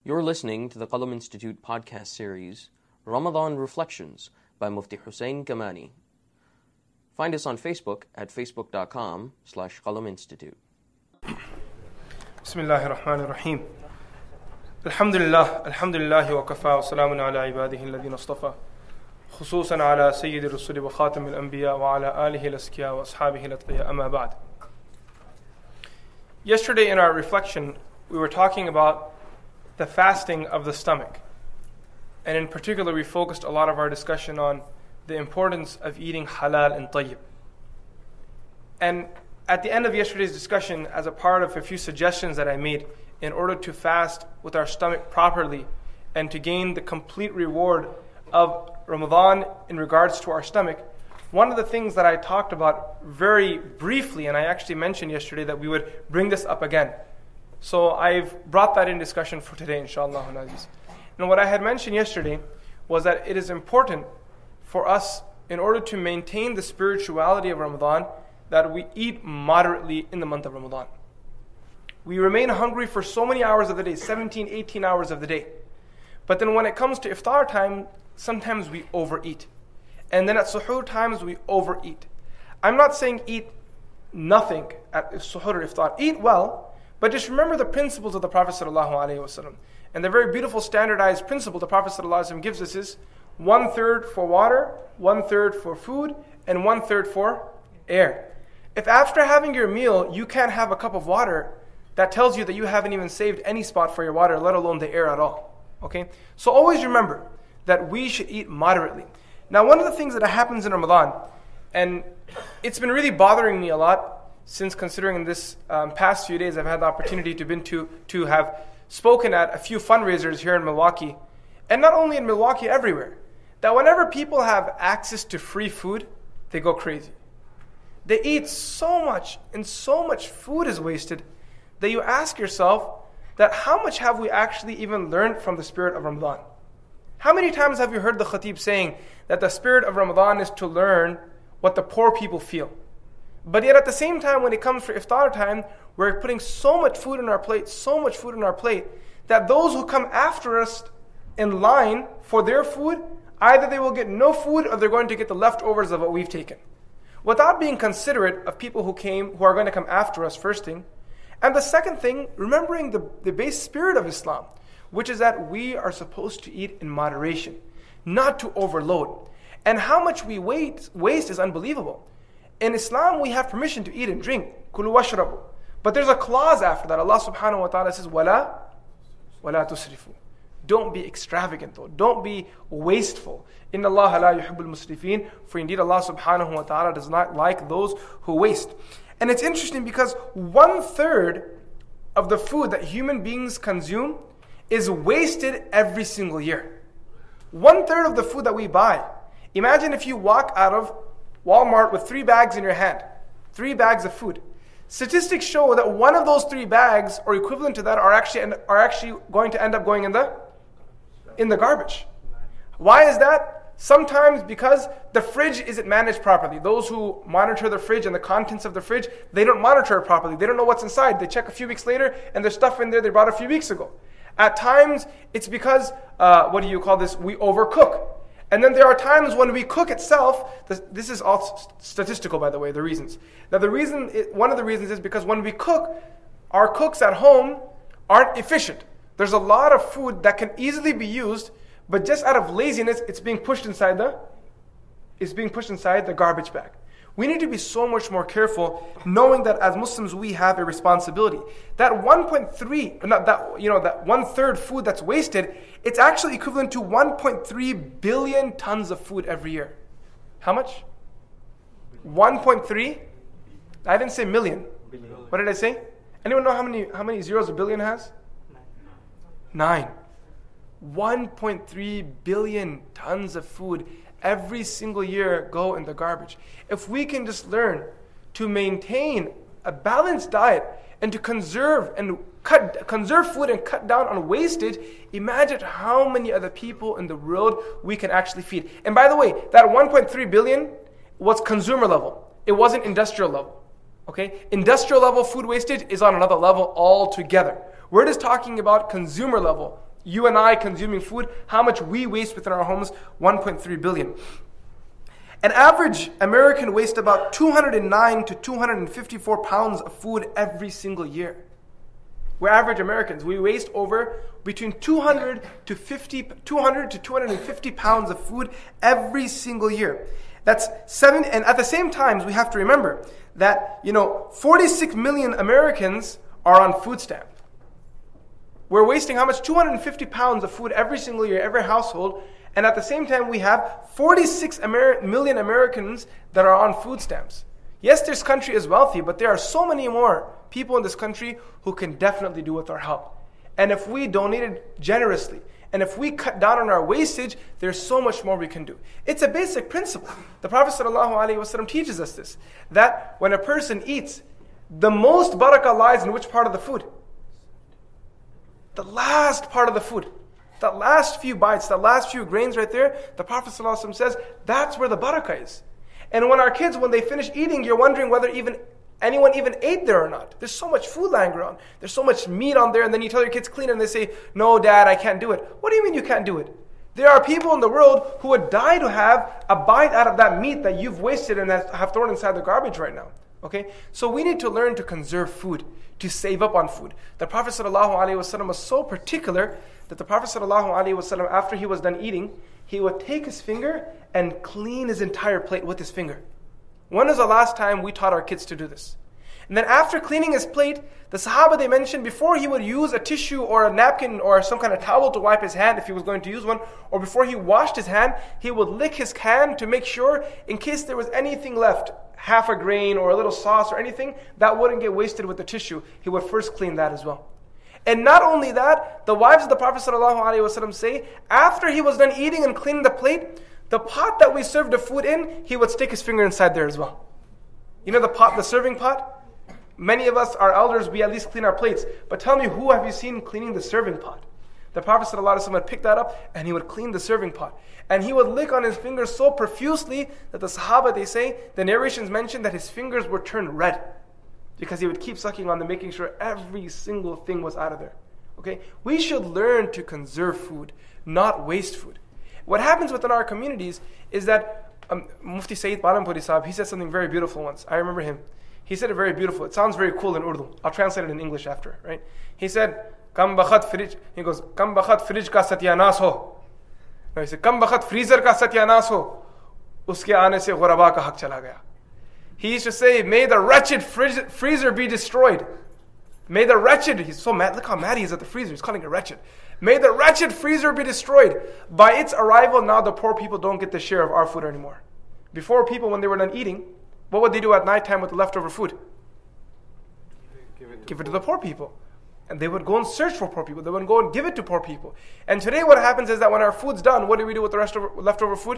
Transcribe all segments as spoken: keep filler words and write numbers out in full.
You're listening to the Qalam Institute podcast series, Ramadan Reflections by Mufti Hussein Kamani. Find us on Facebook at facebook.com slash Qalam Institute. Bismillahir Rahmanir Rahim. Alhamdulillah, alhamdulillah wa kafa wa salamun ala ibadihi alladhina istafa. Khususan ala sayyidi rusuli wa khatam al-anbiya wa ala alihi al-askiya wa ashabihi al-atqiya amma ba'd. Yesterday in our reflection, we were talking about the fasting of the stomach. And in particular, we focused a lot of our discussion on the importance of eating halal and tayyib. And at the end of yesterday's discussion, as a part of a few suggestions that I made in order to fast with our stomach properly and to gain the complete reward of Ramadan in regards to our stomach, one of the things that I talked about very briefly, and I actually mentioned yesterday that we would bring this up again. So I've brought that in discussion for today, inshallah. And what I had mentioned yesterday was that it is important for us, in order to maintain the spirituality of Ramadan, that we eat moderately in the month of Ramadan. We remain hungry for so many hours of the day, seventeen, eighteen hours of the day. But then when it comes to iftar time, sometimes we overeat. And then at suhoor times, we overeat. I'm not saying eat nothing at suhoor or iftar. Eat well, but just remember the principles of the Prophet ﷺ. And the very beautiful standardized principle the Prophet ﷺ gives us is one third for water, one third for food, and one third for air. If after having your meal, you can't have a cup of water, that tells you that you haven't even saved any spot for your water, let alone the air at all. Okay? So always remember that we should eat moderately. Now, one of the things that happens in Ramadan, and it's been really bothering me a lot, since considering in this um, past few days I've had the opportunity to been to to have spoken at a few fundraisers here in Milwaukee, and not only in Milwaukee, everywhere, that whenever people have access to free food, they go crazy. They eat so much, and so much food is wasted, that you ask yourself that how much have we actually even learned from the spirit of Ramadan? How many times have you heard the khatib saying that the spirit of Ramadan is to learn what the poor people feel? But yet at the same time, when it comes for iftar time, we're putting so much food on our plate, so much food on our plate, that those who come after us in line for their food, either they will get no food or they're going to get the leftovers of what we've taken. Without being considerate of people who came, who are going to come after us, first thing. And the second thing, remembering the, the base spirit of Islam, which is that we are supposed to eat in moderation, not to overload. And how much we waste, waste is unbelievable. In Islam, we have permission to eat and drink. Kulu washrabu. But there's a clause after that. Allah subhanahu wa ta'ala says, وَلَا وَلَا تُسْرِفُوا. Don't be extravagant though. Don't be wasteful. إِنَّ اللَّهَ لَا يُحِبُّ الْمُسْرِفِينَ. For indeed Allah subhanahu wa ta'ala does not like those who waste. And it's interesting because one third of the food that human beings consume is wasted every single year. One third of the food that we buy. Imagine if you walk out of Walmart with three bags in your hand. Three bags of food. Statistics show that one of those three bags, or equivalent to that, are actually are actually going to end up going in the in the garbage. Why is that? Sometimes because the fridge isn't managed properly. Those who monitor the fridge and the contents of the fridge, they don't monitor it properly. They don't know what's inside. They check a few weeks later and there's stuff in there they brought a few weeks ago. At times, it's because, uh, what do you call this? We overcook. And then there are times when we cook itself, this, this is all statistical by the way, the reasons. Now the reason, one of the reasons is because when we cook, our cooks at home aren't efficient. There's a lot of food that can easily be used, but just out of laziness, it's being pushed inside the, it's being pushed inside the garbage bag. We need to be so much more careful, knowing that as Muslims we have a responsibility. That one point three, not that you know, that one third food that's wasted, it's actually equivalent to one point three billion tons of food every year. How much? one point three? I didn't say million. What did I say? Anyone know how many how many zeros a billion has? Nine. one point three billion tons of food every single year go in the garbage. If we can just learn to maintain a balanced diet and to conserve and cut conserve food and cut down on wastage, imagine how many other people in the world we can actually feed. And by the way, that one point three billion was consumer level. It wasn't industrial level. Okay? Industrial level food wastage is on another level altogether. We're just talking about consumer level you and I consuming food, how much we waste within our homes, one point three billion. An average American wastes about two hundred nine to two hundred fifty-four pounds of food every single year. We're average Americans. We waste over between two hundred to fifty, two hundred to two hundred fifty pounds of food every single year. That's seven, and at the same time, we have to remember that, you know, forty-six million Americans are on food stamp. We're wasting how much? two hundred fifty pounds of food every single year, every household, and at the same time, we have forty-six Amer- million Americans that are on food stamps. Yes, this country is wealthy, but there are so many more people in this country who can definitely do with our help. And if we donated generously, and if we cut down on our wastage, there's so much more we can do. It's a basic principle. The Prophet ﷺ teaches us this, that when a person eats, the most barakah lies in which part of the food? The last part of the food. The last few bites, the last few grains right there, the Prophet ﷺ says, that's where the barakah is. And when our kids, when they finish eating, you're wondering whether even anyone even ate there or not. There's so much food lying around. There's so much meat on there, and then you tell your kids clean it, and they say, no, Dad, I can't do it. What do you mean you can't do it? There are people in the world who would die to have a bite out of that meat that you've wasted and have thrown inside the garbage right now. Okay? So we need to learn to conserve food, to save up on food. The Prophet ﷺ was so particular that the Prophet ﷺ, after he was done eating, he would take his finger and clean his entire plate with his finger. When was the last time we taught our kids to do this? And then after cleaning his plate, the Sahaba, they mentioned, before he would use a tissue or a napkin or some kind of towel to wipe his hand if he was going to use one, or before he washed his hand, he would lick his hand to make sure, in case there was anything left, half a grain or a little sauce or anything, that wouldn't get wasted with the tissue. He would first clean that as well. And not only that, the wives of the Prophet ﷺ say, after he was done eating and cleaning the plate, the pot that we served the food in, he would stick his finger inside there as well. You know the pot, the serving pot? Many of us, our elders, we at least clean our plates. But tell me, who have you seen cleaning the serving pot? The Prophet ﷺ would pick that up and he would clean the serving pot. And he would lick on his fingers so profusely that the Sahaba, they say, the narrations mention that his fingers were turned red. Because he would keep sucking on them, making sure every single thing was out of there. Okay? We should learn to conserve food, not waste food. What happens within our communities is that um, Mufti Sayyid Palampuri Sahib, he said something very beautiful once. I remember him. He said it very beautiful. It sounds very cool in Urdu. I'll translate it in English after, right? He said, Kam bakhat fridge. He goes, Kam bakhat fridge ka satyanas ho. No, he said, Kam bakhat freezer ka satyanas ho. Uske aane se ghuraba ka haq chala gaya. He used to say, may the wretched frizz- freezer be destroyed. May the wretched, he's so mad, look how mad he is at the freezer, he's calling it wretched. May the wretched freezer be destroyed. By its arrival, now the poor people don't get the share of our food anymore. Before, people, when they were done eating, what would they do at nighttime with the leftover food? Give it, give it to the poor people. And they would go and search for poor people. They would go and give it to poor people. And today what happens is that when our food's done, what do we do with the rest of leftover food?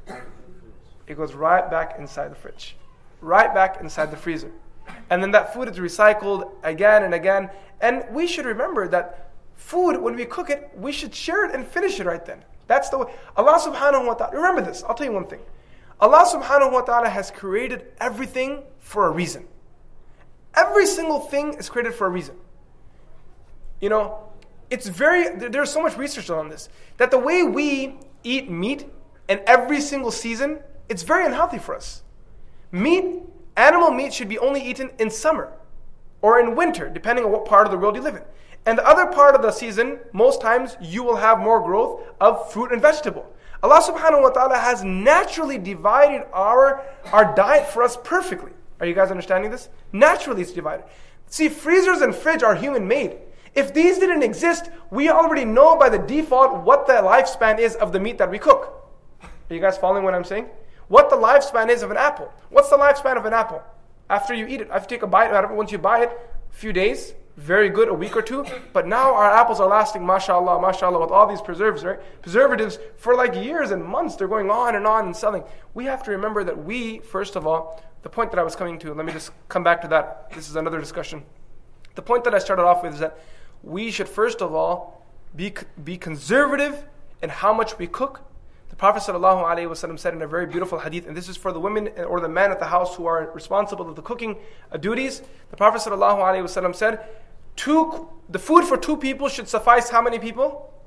It goes right back inside the fridge. Right back inside the freezer. And then that food is recycled again and again. And we should remember that food, when we cook it, we should share it and finish it right then. That's the way. Allah subhanahu wa ta'ala, remember this, I'll tell you one thing. Allah subhanahu wa ta'ala has created everything for a reason. Every single thing is created for a reason. You know, it's very, there's so much research on this, that the way we eat meat in every single season, it's very unhealthy for us. Meat, animal meat should be only eaten in summer or in winter, depending on what part of the world you live in. And the other part of the season, most times you will have more growth of fruit and vegetable. Allah subhanahu wa ta'ala has naturally divided our, our diet for us perfectly. Are you guys understanding this? Naturally it's divided. See, freezers and fridge are human made. If these didn't exist, we already know by the default what the lifespan is of the meat that we cook. Are you guys following what I'm saying? What the lifespan is of an apple. What's the lifespan of an apple? After you eat it, after you take a bite out of it, once you buy it, a few days, very good, a week or two. But now our apples are lasting, mashallah, mashallah, with all these preservatives, right? Preservatives for like years and months. They're going on and on and selling. We have to remember that we, first of all, the point that I was coming to, let me just come back to that. This is another discussion. The point that I started off with is that we should, first of all, be, be conservative in how much we cook. The Prophet ﷺ said in a very beautiful hadith, and this is for the women or the men at the house who are responsible of the cooking duties. The Prophet ﷺ said, two, the food for two people should suffice how many people?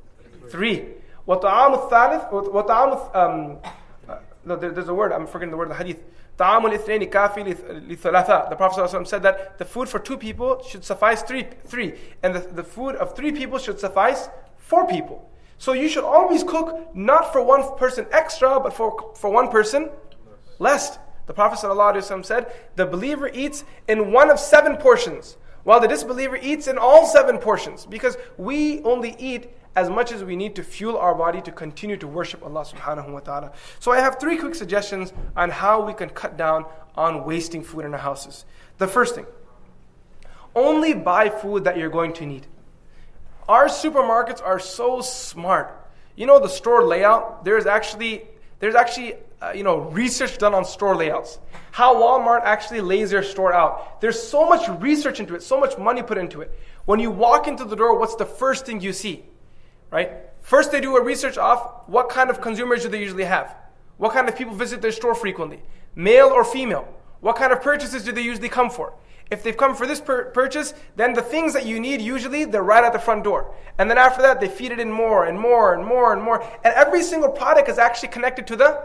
Three. وَطَعَامُ الثَّالِث وَطَعَامُ um, uh, no, there, there's a word, I'm forgetting the word, the hadith. طَعَامُ الْإِثْنَيْنِ كَافِي لِثَلَاثَةٍ. The Prophet ﷺ said that the food for two people should suffice three, three. And the, the food of three people should suffice four people. So you should always cook not for one person extra, but for, for one person less. The Prophet ﷺ said, the believer eats in one of seven portions, while the disbeliever eats in all seven portions. Because we only eat as much as we need to fuel our body to continue to worship Allah subhanahu wa ta'ala. So I have three quick suggestions on how we can cut down on wasting food in our houses. The first thing, only buy food that you're going to need. Our supermarkets are so smart. You know the store layout? There's actually, there's actually uh, you know, research done on store layouts. How Walmart actually lays their store out. There's so much research into it, so much money put into it. When you walk into the door, what's the first thing you see? Right? First they do a research of what kind of consumers do they usually have? What kind of people visit their store frequently? Male or female? What kind of purchases do they usually come for? If they've come for this pur- purchase, then the things that you need, usually, they're right at the front door. And then after that, they feed it in more and more and more and more. And every single product is actually connected to the,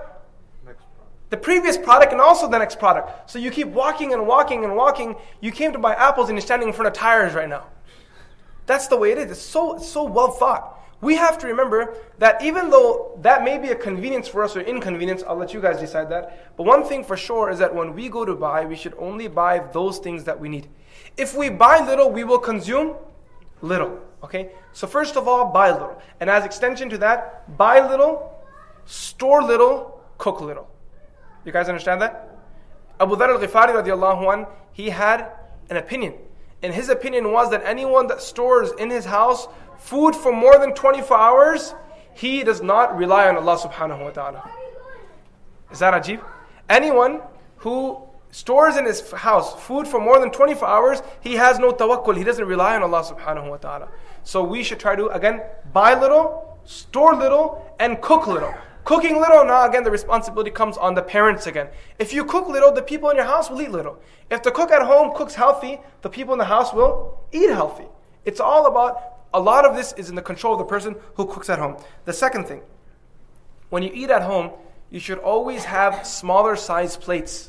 the previous product and also the next product. So you keep walking and walking and walking. You came to buy apples and you're standing in front of tires right now. That's the way it is. It's so, it's so well thought. We have to remember that even though that may be a convenience for us or inconvenience, I'll let you guys decide that. But one thing for sure is that when we go to buy, we should only buy those things that we need. If we buy little, we will consume little. Okay? So first of all, buy little. And as extension to that, buy little, store little, cook little. You guys understand that? Abu Dharr al-Ghifari radiallahu anh, he had an opinion. And his opinion was that anyone that stores in his house food for more than twenty-four hours, he does not rely on Allah subhanahu wa ta'ala. Is that ajib? Anyone who stores in his house food for more than twenty-four hours, he has no tawakkul. He doesn't rely on Allah subhanahu wa ta'ala. So we should try to, again, buy little, store little, and cook little. Cooking little, now again, the responsibility comes on the parents again. If you cook little, the people in your house will eat little. If the cook at home cooks healthy, the people in the house will eat healthy. It's all about, a lot of this is in the control of the person who cooks at home. The second thing, when you eat at home, you should always have smaller size plates.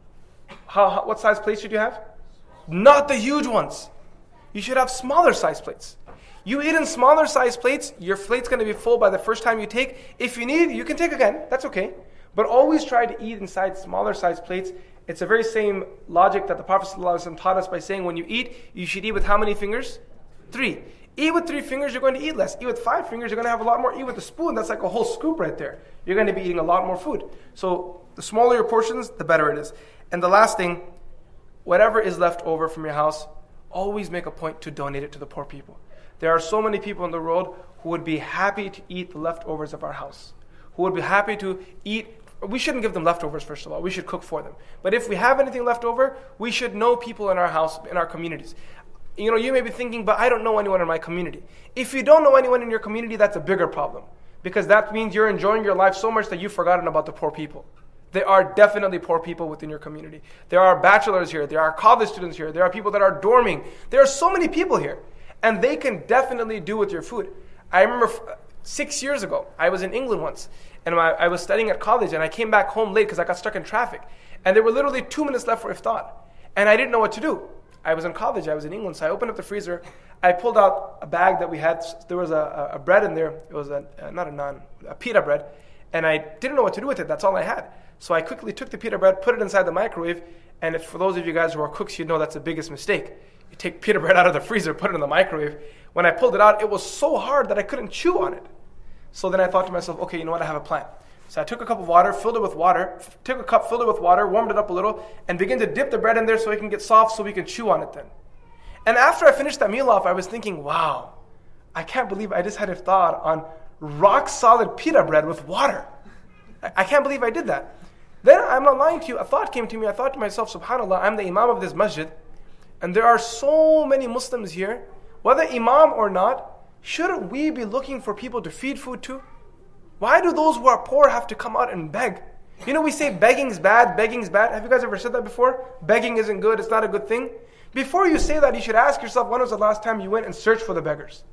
How, how, what size plates should you have? Not the huge ones. You should have smaller size plates. You eat in smaller size plates, your plate's going to be full by the first time you take. If you need, you can take again. That's okay. But always try to eat inside smaller size plates. It's the very same logic that the Prophet ﷺ taught us by saying when you eat, you should eat with how many fingers? Three. Eat with three fingers, you're going to eat less. Eat with five fingers, you're going to have a lot more. Eat with a spoon, that's like a whole scoop right there. You're going to be eating a lot more food. So the smaller your portions, the better it is. And the last thing, whatever is left over from your house, always make a point to donate it to the poor people. There are so many people in the world who would be happy to eat the leftovers of our house. Who would be happy to eat. We shouldn't give them leftovers, first of all. We should cook for them. But if we have anything left over, we should know people in our house, in our communities. You know, you may be thinking, but I don't know anyone in my community. If you don't know anyone in your community, that's a bigger problem. Because that means you're enjoying your life so much that you've forgotten about the poor people. There are definitely poor people within your community. There are bachelors here. There are college students here. There are people that are dorming. There are so many people here. And they can definitely do with your food. I remember f- six years ago, I was in England once. And I, I was studying at college. And I came back home late because I got stuck in traffic. And there were literally two minutes left for iftar. And I didn't know what to do. I was in college. I was in England. So I opened up the freezer. I pulled out a bag that we had. There was a, a bread in there. It was a, uh, not a naan, a pita bread. And I didn't know what to do with it. That's all I had. So I quickly took the pita bread, put it inside the microwave. And if, for those of you guys who are cooks, you know that's the biggest mistake. You take pita bread out of the freezer, put it in the microwave. When I pulled it out, it was so hard that I couldn't chew on it. So then I thought to myself, okay, you know what, I have a plan. So I took a cup of water, filled it with water, took a cup, filled it with water, warmed it up a little, and began to dip the bread in there so it can get soft so we can chew on it then. And after I finished that meal off, I was thinking, wow, I can't believe I just had iftar on rock solid pita bread with water. I, I can't believe I did that. Then, I'm not lying to you, a thought came to me. I thought to myself, subhanAllah, I'm the imam of this masjid. And there are so many Muslims here, whether imam or not, shouldn't we be looking for people to feed food to? Why do those who are poor have to come out and beg? You know, we say begging's bad, begging's bad. Have you guys ever said that before? Begging isn't good, it's not a good thing. Before you say that, you should ask yourself, when was the last time you went and searched for the beggars?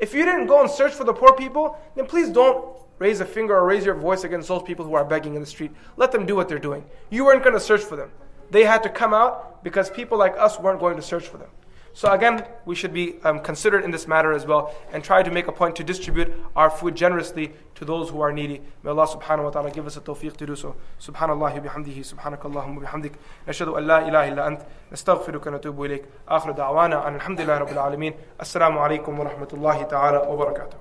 If you didn't go and search for the poor people, then please don't raise a finger or raise your voice against those people who are begging in the street. Let them do what they're doing. You weren't going to search for them. They had to come out because people like us weren't going to search for them. So again, we should be um, considered in this matter as well, and try to make a point to distribute our food generously to those who are needy. May Allah subhanahu wa ta'ala give us a tawfiq to do so. Subhanallah bihamdihi, subhanakallahumma bihamdik. Nashhadu an la ilaha illa ant, nastaghfiruka wa natubu ilayk. Akhiru da'wana an alhamdulillahi rabbil alameen. Assalamu alaikum wa rahmatullahi ta'ala wa barakatuh.